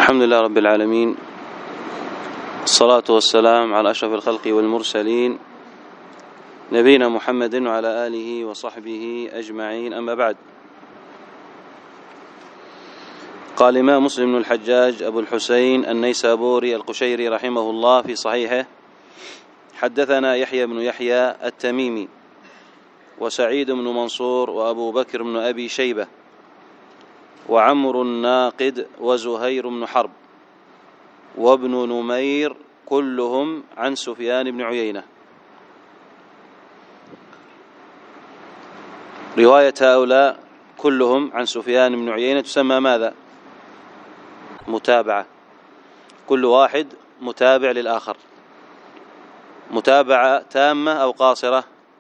الحمد لله رب العالمين، الصلاة والسلام على أشرف الخلق والمرسلين نبينا محمد وعلى آله وصحبه أجمعين، أما بعد. قال الإمام مسلم بن الحجاج أبو الحسين النيسابوري القشيري رحمه الله في صحيحه: حدثنا يحيى بن يحيى التميمي وسعيد بن منصور وأبو بكر بن أبي شيبة وعمر الناقد وزهير بن حرب وابن نمير كلهم عن سفيان بن عيينة. رواية هؤلاء كلهم عن سفيان بن عيينة تسمى ماذا؟ متابعة. كل واحد متابع للآخر. متابعة تامة أو قاصرة؟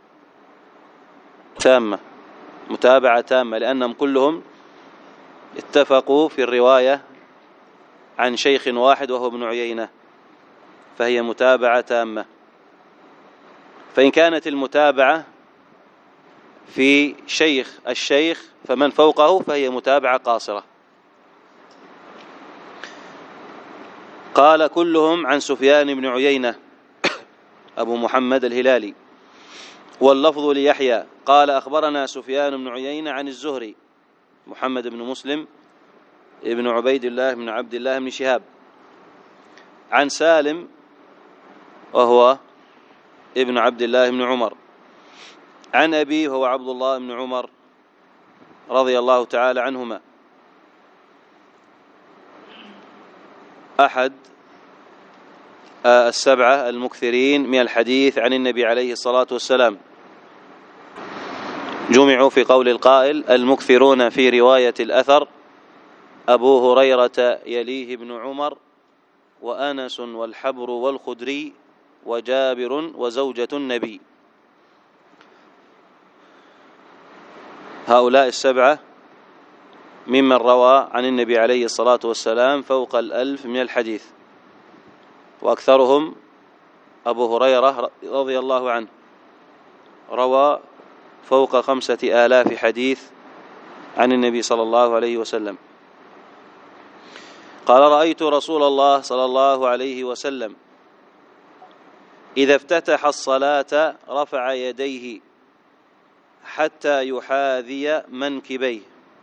تامة. متابعة تامة، لأنهم كلهم اتفقوا في الرواية عن شيخ واحد وهو ابن عيينة، فهي متابعة تامة. فإن كانت المتابعة في شيخ الشيخ فمن فوقه فهي متابعة قاصرة. قال كلهم عن سفيان بن عيينة أبو محمد الهلالي، واللفظ ليحيى قال أخبرنا سفيان بن عيينة عن الزهري محمد بن مسلم ابن عبيد الله بن عبد الله بن شهاب عن سالم وهو ابن عبد الله بن عمر عن أبيه وهو عبد الله بن عمر رضي الله تعالى عنهما، أحد السبعة المكثرين من الحديث عن النبي عليه الصلاة والسلام. جمعوا في قول القائل: المكثرون في رواية الأثر أبو هريرة يليه ابن عمر وأنس والحبر والخدري وجابر وزوجة النبي. هؤلاء السبعة ممن روى عن النبي عليه الصلاة والسلام فوق 1000 من الحديث، وأكثرهم أبو هريرة رضي الله عنه روى فوق 5000 حديث عن النبي صلى الله عليه وسلم. قال: رأيت رسول الله صلى الله عليه وسلم إذا افتتح الصلاة رفع يديه حتى يحاذي منكبيه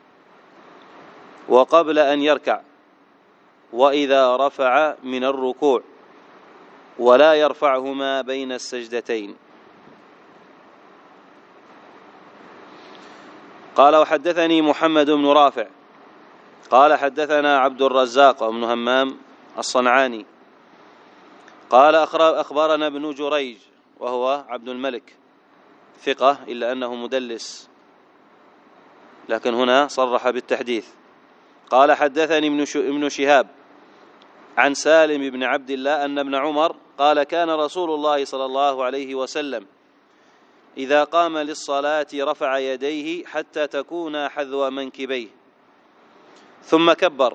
وقبل أن يركع، وإذا رفع من الركوع ولا يرفعهما بين السجدتين. قال: وحدثني محمد بن رافع قال حدثنا عبد الرزاق بن همام الصنعاني قال أخبرنا ابن جريج وهو عبد الملك ثقة إلا أنه مدلس، لكن هنا صرح بالتحديث. قال: حدثني ابن شهاب عن سالم بن عبد الله أن ابن عمر قال: كان رسول الله صلى الله عليه وسلم إذا قام للصلاة رفع يديه حتى تكون حذو منكبيه ثم كبر،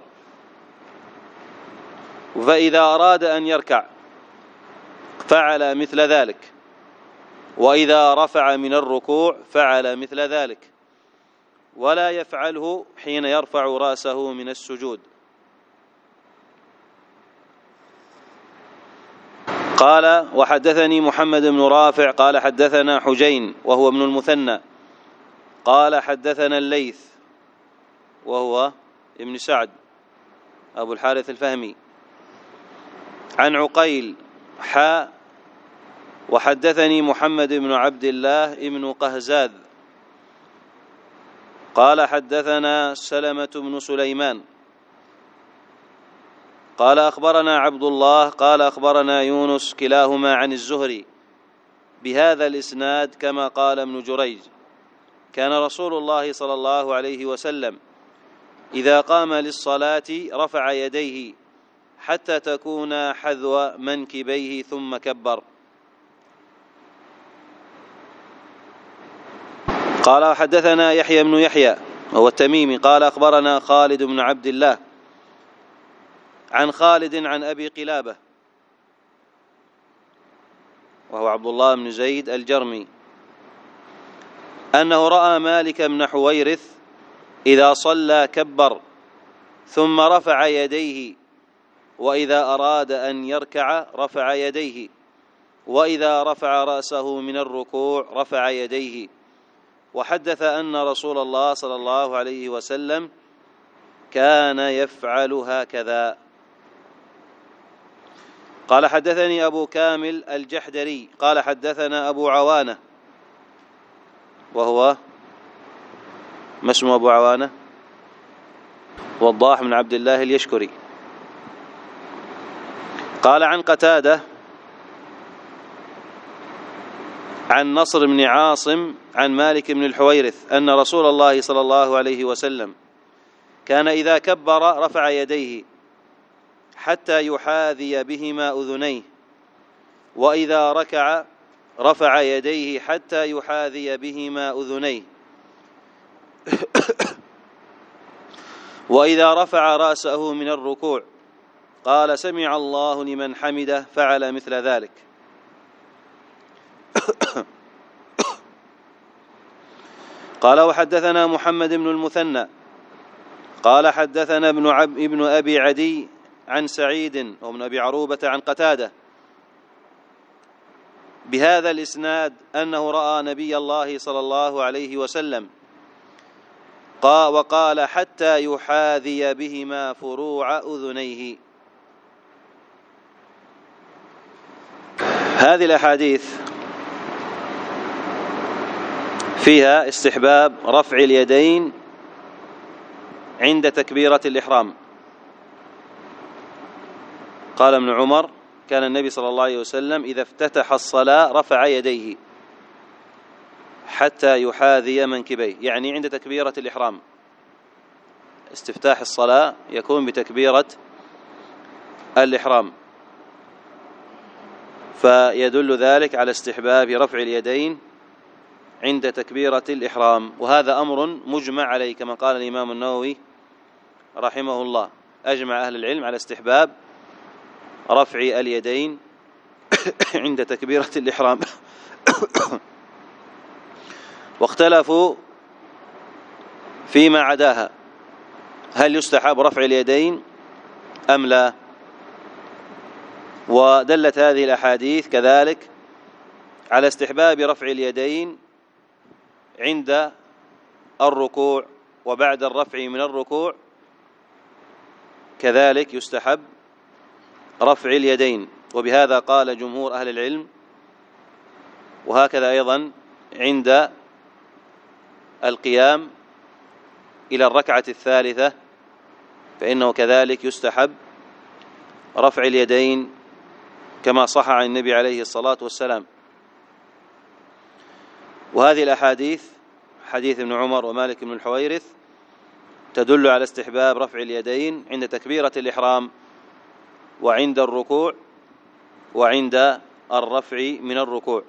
فإذا أراد أن يركع فعل مثل ذلك، وإذا رفع من الركوع فعل مثل ذلك، ولا يفعله حين يرفع رأسه من السجود. قال: وحدثني محمد بن رافع قال حدثنا حجين وهو ابن المثنى قال حدثنا الليث وهو ابن سعد أبو الحارث الفهمي عن عقيل وحدثني محمد بن عبد الله ابن قهزاذ قال حدثنا سلمة بن سليمان قال أخبرنا عبد الله قال أخبرنا يونس كلاهما عن الزهري بهذا الإسناد كما قال ابن جريج: كان رسول الله صلى الله عليه وسلم إذا قام للصلاة رفع يديه حتى تكون حذو منكبيه ثم كبر. قال: حدثنا يحيى بن يحيى وهو التميمي قال أخبرنا خالد بن عبد الله عن خالد عن أبي قلابة وهو عبد الله بن زيد الجرمي أنه رأى مالك بن حويرث إذا صلى كبر ثم رفع يديه وإذا أراد أن يركع رفع يديه، وإذا رفع رأسه من الركوع رفع يديه. وحدث أن رسول الله صلى الله عليه وسلم كان يفعل هكذا. قال حدثني أبو كامل الجحدري قال حدثنا أبو عوانة، وهو ما اسمه أبو عوانة؟ وضاح بن عبد الله اليشكري. قال عن قتادة عن نصر بن عاصم عن مالك بن الحويرث أن رسول الله صلى الله عليه وسلم كان إذا كبر رفع يديه حتى يحاذي بهما أذنيه، وإذا ركع رفع يديه حتى يحاذي بهما أذنيه، وإذا رفع رأسه من الركوع قال سمع الله لمن حمده فعل مثل ذلك. قال وحدثنا محمد بن المثنى قال حدثنا ابن أبي عدي عن سعيد وابن أبي عروبة عن قتادة بهذا الإسناد أنه رأى نبي الله صلى الله عليه وسلم وقال حتى يحاذي بهما فروع أذنيه. هذه الأحاديث فيها استحباب رفع اليدين عند تكبيرة الإحرام. قال ابن عمر كان النبي صلى الله عليه وسلم إذا افتتح الصلاة رفع يديه حتى يحاذي منكبيه، يعني عند تكبيرة الإحرام. استفتاح الصلاة يكون بتكبيرة الإحرام، فيدل ذلك على استحباب رفع اليدين عند تكبيرة الإحرام، وهذا أمر مجمع عليه كما قال الإمام النووي رحمه الله. أجمع أهل العلم على استحباب رفع اليدين عند تكبيرة الإحرام. واختلفوا فيما عداها، هل يستحب رفع اليدين أم لا؟ ودلت هذه الأحاديث كذلك على استحباب رفع اليدين عند الركوع وبعد الرفع من الركوع، كذلك يستحب رفع اليدين، وبهذا قال جمهور أهل العلم. وهكذا أيضا عند القيام إلى الركعة الثالثة فإنه كذلك يستحب رفع اليدين كما صح عن النبي عليه الصلاة والسلام. وهذه الأحاديث حديث ابن عمر ومالك بن الحويرث تدل على استحباب رفع اليدين عند تكبيرة الإحرام وعند الركوع وعند الرفع من الركوع.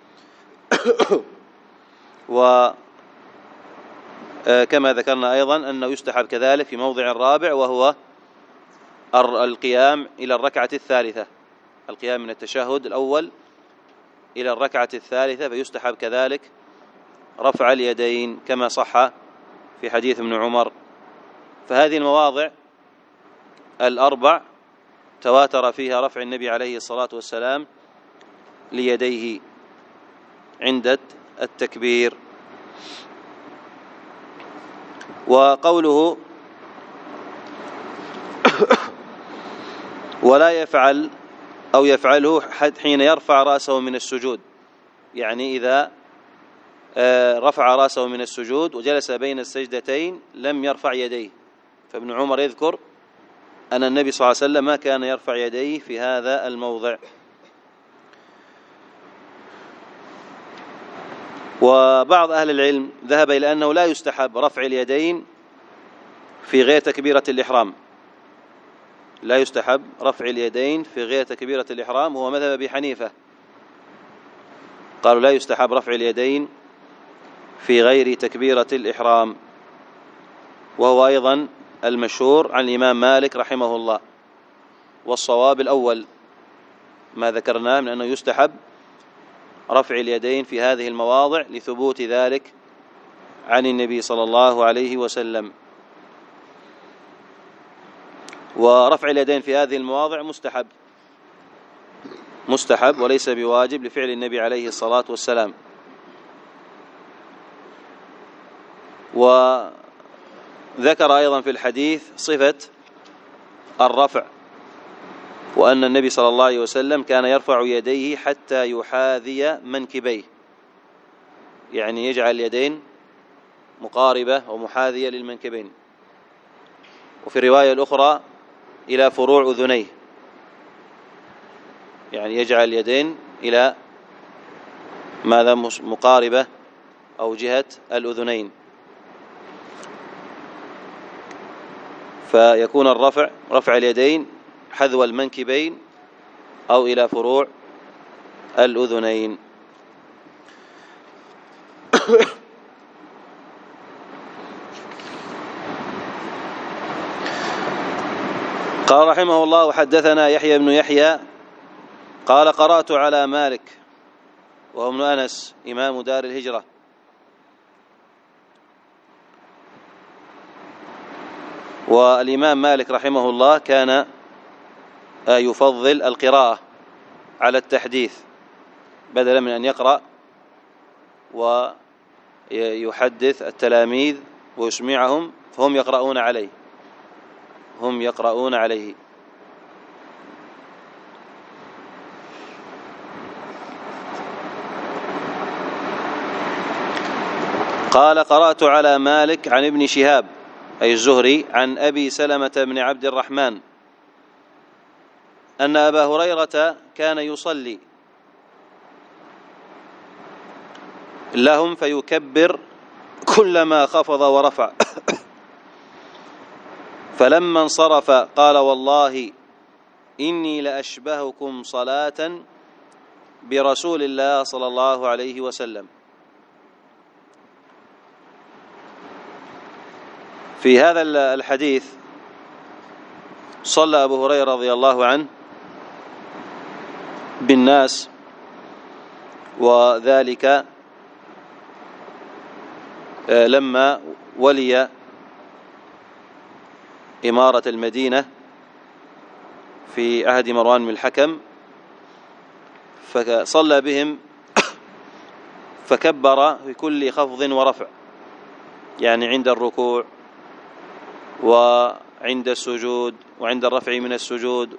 وكما ذكرنا أيضا أنه يستحب كذلك في موضع الرابع، وهو القيام إلى الركعة الثالثة، القيام من التشهد الأول إلى الركعة الثالثة، فيستحب كذلك رفع اليدين كما صح في حديث ابن عمر. فهذه المواضع الأربع تواتر فيها رفع النبي عليه الصلاة والسلام ليديه عند التكبير. وقوله ولا يفعل أو يفعله حين يرفع رأسه من السجود، يعني إذا رفع رأسه من السجود وجلس بين السجدتين لم يرفع يديه. فابن عمر يذكر أن النبي صلى الله عليه وسلم ما كان يرفع يديه في هذا الموضع. وبعض أهل العلم ذهب إلى أنه لا يستحب رفع اليدين في غير تكبيرة الإحرام، لا يستحب رفع اليدين في غير تكبيرة الإحرام، هو مذهب أبي حنيفة، قالوا لا يستحب رفع اليدين في غير تكبيرة الإحرام، وهو أيضا المشهور عن الإمام مالك رحمه الله. والصواب الأول ما ذكرناه من أنه يستحب رفع اليدين في هذه المواضع لثبوت ذلك عن النبي صلى الله عليه وسلم. ورفع اليدين في هذه المواضع مستحب وليس بواجب لفعل النبي عليه الصلاة والسلام. وذكر أيضا في الحديث صفة الرفع، وأن النبي صلى الله عليه وسلم كان يرفع يديه حتى يحاذي منكبيه، يعني يجعل اليدين مقاربة ومحاذية للمنكبين. وفي الرواية الأخرى إلى فروع أذنيه، يعني يجعل اليدين إلى ماذا مقاربة أو جهة الأذنين، فيكون رفع اليدين حذو المنكبين أو إلى فروع الأذنين. قال رحمه الله: وحدثنا يحيى بن يحيى قال: قرأت على مالك وهو ابن أنس إمام دار الهجرة، والإمام مالك رحمه الله كان يفضل القراءة على التحديث بدلا من أن يقرأ ويحدث التلاميذ ويسمعهم، فهم يقرؤون عليه. قال: قرأت على مالك عن ابن شهاب أي الزهري عن أبي سلمة بن عبد الرحمن أن أبا هريرة كان يصلي لهم فيكبر كلما خفض ورفع فلما انصرف قال: والله إني لأشبهكم صلاة برسول الله صلى الله عليه وسلم. في هذا الحديث صلى أبو هريرة رضي الله عنه بالناس، وذلك لما ولي إمارة المدينة في عهد مروان بن الحكم، فصلى بهم فكبر في كل خفض ورفع، يعني عند الركوع وعند السجود وعند الرفع من السجود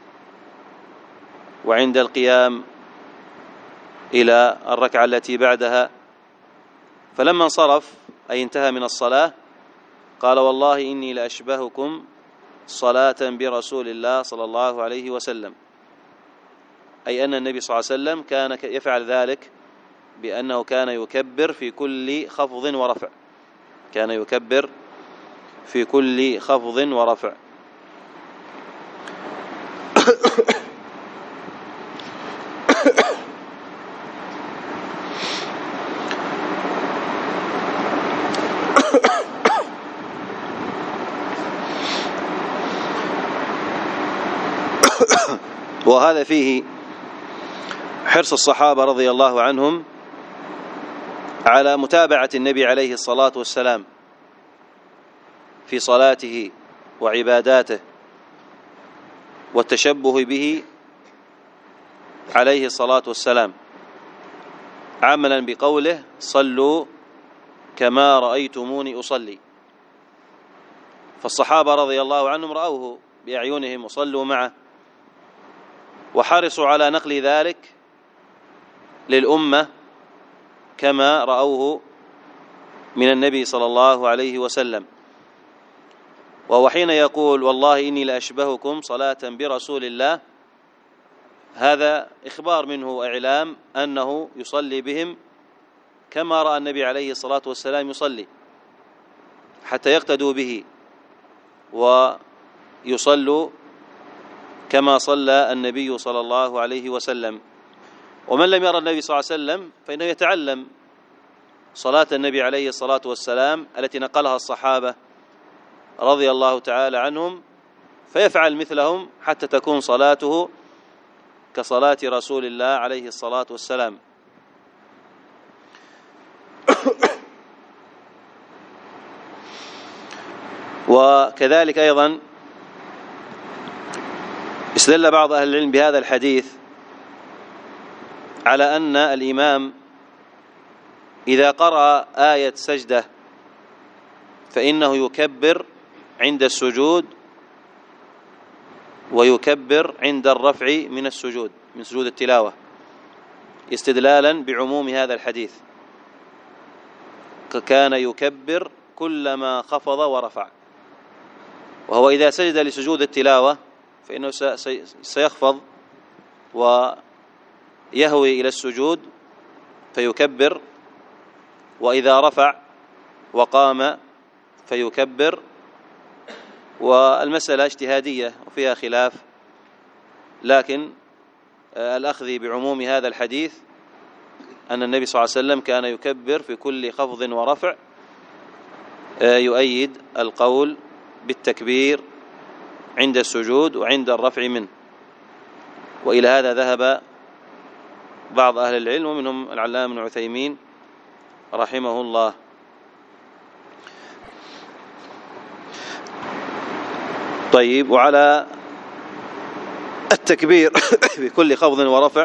وعند القيام إلى الركعة التي بعدها. فلما انصرف أي انتهى من الصلاة قال: والله إني لأشبهكم صلاة برسول الله صلى الله عليه وسلم، أي أن النبي صلى الله عليه وسلم كان يفعل ذلك بأنه كان يكبر في كل خفض ورفع، كان يكبر في كل خفض ورفع. وهذا فيه حرص الصحابة رضي الله عنهم على متابعة النبي عليه الصلاة والسلام في صلاته وعباداته والتشبه به عليه الصلاة والسلام، عملا بقوله: صلوا كما رأيتموني أصلي. فالصحابة رضي الله عنهم رأوه بأعينهم وصلوا معه، وحرصوا على نقل ذلك للأمة كما رأوه من النبي صلى الله عليه وسلم. وهو حين يقول: والله إني لأشبهكم صلاة برسول الله، هذا إخبار منه وإعلام أنه يصلي بهم كما رأى النبي عليه الصلاة والسلام يصلي، حتى يقتدوا به ويصلوا كما صلى النبي صلى الله عليه وسلم. ومن لم يرى النبي صلى الله عليه وسلم فإنه يتعلم صلاة النبي عليه الصلاة والسلام التي نقلها الصحابة رضي الله تعالى عنهم، فيفعل مثلهم حتى تكون صلاته كصلاة رسول الله عليه الصلاة والسلام. وكذلك أيضا استدل بعض أهل العلم بهذا الحديث على أن الإمام إذا قرأ آية سجدة فإنه يكبر عند السجود ويكبر عند الرفع من السجود، من سجود التلاوة، استدلالا بعموم هذا الحديث. كان يكبر كلما خفض ورفع، وهو إذا سجد لسجود التلاوة فإنه سيخفض ويهوي إلى السجود فيكبر، وإذا رفع وقام فيكبر. والمسألة اجتهادية وفيها خلاف، لكن الأخذ بعموم هذا الحديث أن النبي صلى الله عليه وسلم كان يكبر في كل خفض ورفع يؤيد القول بالتكبير عند السجود وعند الرفع منه. وإلى هذا ذهب بعض أهل العلم ومنهم العلامة ابن عثيمين رحمه الله. طيب، وعلى التكبير بكل خفض ورفع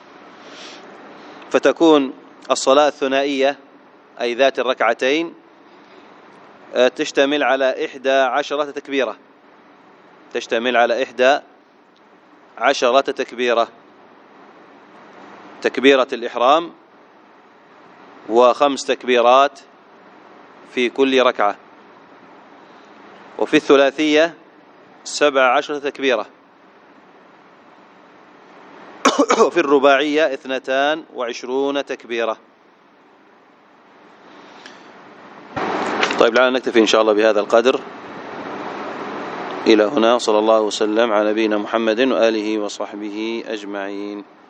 فتكون الصلاة الثنائية أي ذات الركعتين تشتمل على 11 تكبيرة، تشتمل على 11 تكبيرة: تكبيرة الإحرام و5 تكبيرات في كل ركعة. وفي الثلاثية 17 تكبيرة. وفي الرباعية 22 تكبيرة. طيب، لعلنا نكتفي إن شاء الله بهذا القدر. إلى هنا، صلى الله وسلم على نبينا محمد وآله وصحبه أجمعين.